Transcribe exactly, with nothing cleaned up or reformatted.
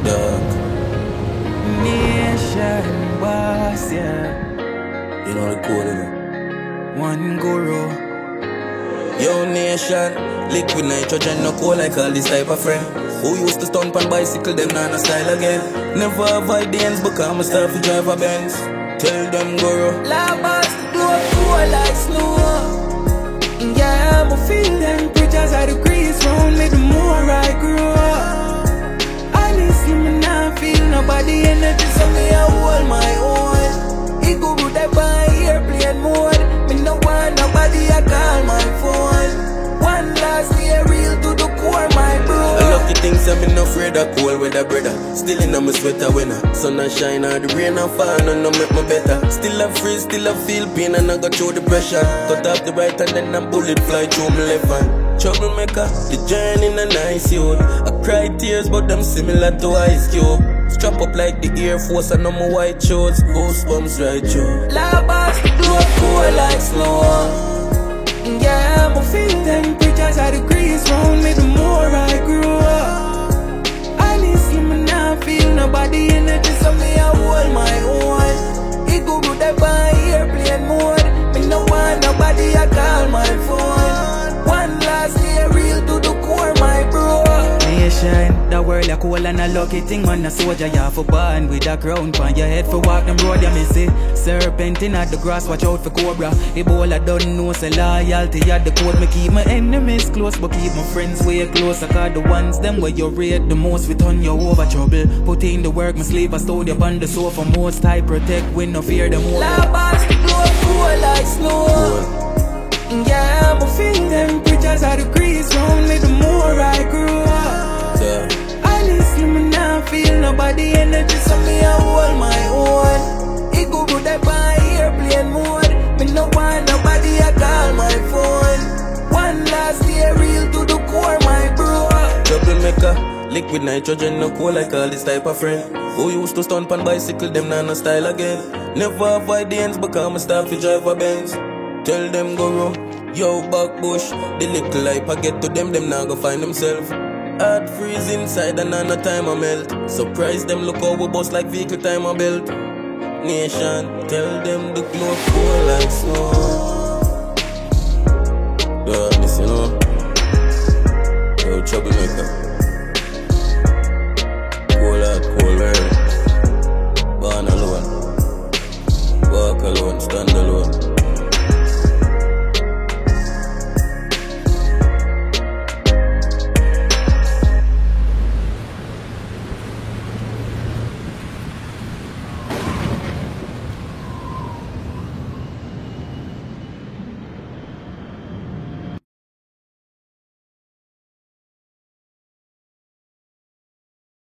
Dog. Nation boss, yeah. You know the code, innit? One guru. Yo nation, liquid nitrogen, no cool like all this type of friend. Who used to stunt on bicycle, them not no style again. Never avoid the ends, but I'm start to drive a Benz. Tell them guru. La boss, the blow cool like snow. Yeah, I'ma feel them preachers at the grease round me the more I grow. Honestly, me not feel nobody energy, so me I hold my own. It go good that by airplane mode. Me no want nobody, I call my phone. One last year, real to the core, my bro. I lucky things I'm not afraid of cold weather, brother. Still in my sweater winter. Sun a shine or the rain a fall, and no make me better. Still I freeze, still I feel pain, and I go through the pressure. Cut off the right and then a bullet fly through my left hand. Troublemaker, the journey in a nice youth. I cry tears, but them similar to Ice Cube. Strap up like the Air Force and on my white shorts. Goosebumps right through. La boss, the blow cool like snow. Yeah, I'ma feel them preachers at the grease round me the more I grow up. Honestly, me not feel nobody energy, so me I hold my own. It go good that by airplane mode. Me no want nobody, I call my phone. One last year, real to the core, my bro. Nation, the world a cool and a lucky thing. Man, a soldier, you have a band with a crown on your head for walk them road, you me see. Serpenting at the grass, watch out for cobra. Ebola don't know, say loyalty at the code. Me keep my enemies close, but keep my friends way closer. Cause the ones, them where you rate the most, we turn you over trouble. Put in the work, my sleep, I stole you on the sofa. Most I protect, we no fear them over. La boss, the blow cool like snow. Yeah, I'ma feel them preachers at the grease round me the more I grow up. Yeah. Honestly, me not feel nobody energy, so me I hold my own. It go good that by airplane mode. Me no want nobody, I call my phone. One last year, real to the core, my bro. Troublemaker, liquid nitrogen, no cool like all this type of friend. Who used to stunt on bicycle, them not no style again. Never avoid the ends, but I'm start to drive a Benz. Tell them guru, yo back bush. The little hype I get to them, them now go find themselves. Heart freeze inside and on a time I melt. Surprise them, look how we bust like vehicle time I belt. Nation, tell them the glow cool like snow. Yeah, this you know. Yo, troublemaker.